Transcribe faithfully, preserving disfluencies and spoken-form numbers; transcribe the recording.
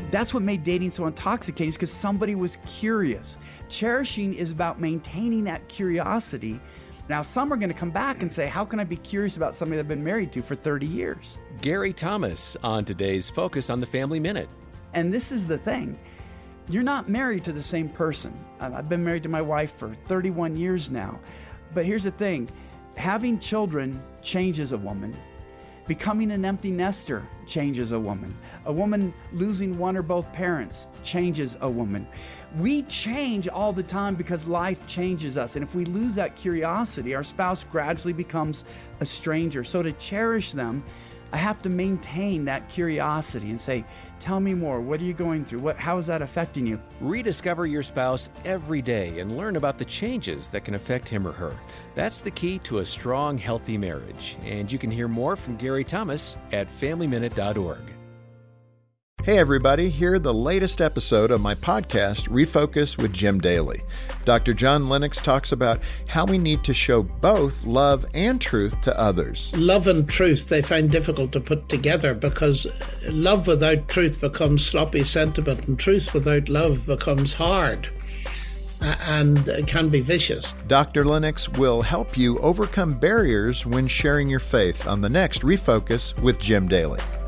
That's what made dating so intoxicating, is because somebody was curious. Cherishing is about maintaining that curiosity. Now, some are going to come back and say, how can I be curious about somebody that I've been married to for thirty years? Gary Thomas on today's Focus on the Family Minute. And this is the thing. You're not married to the same person. I've been married to my wife for thirty-one years now. But here's the thing. Having children changes a woman. Becoming an empty nester changes a woman. A woman losing one or both parents changes a woman. We change all the time because life changes us. And if we lose that curiosity, our spouse gradually becomes a stranger. So to cherish them, I have to maintain that curiosity and say, tell me more. What are you going through? What, how is that affecting you? Rediscover your spouse every day and learn about the changes that can affect him or her. That's the key to a strong, healthy marriage. And you can hear more from Gary Thomas at family minute dot org. Hey everybody, here the latest episode of my podcast, Refocus with Jim Daly. Doctor John Lennox talks about how we need to show both love and truth to others. Love and truth they find difficult to put together because love without truth becomes sloppy sentiment and truth without love becomes hard and can be vicious. Doctor Lennox will help you overcome barriers when sharing your faith on the next Refocus with Jim Daly.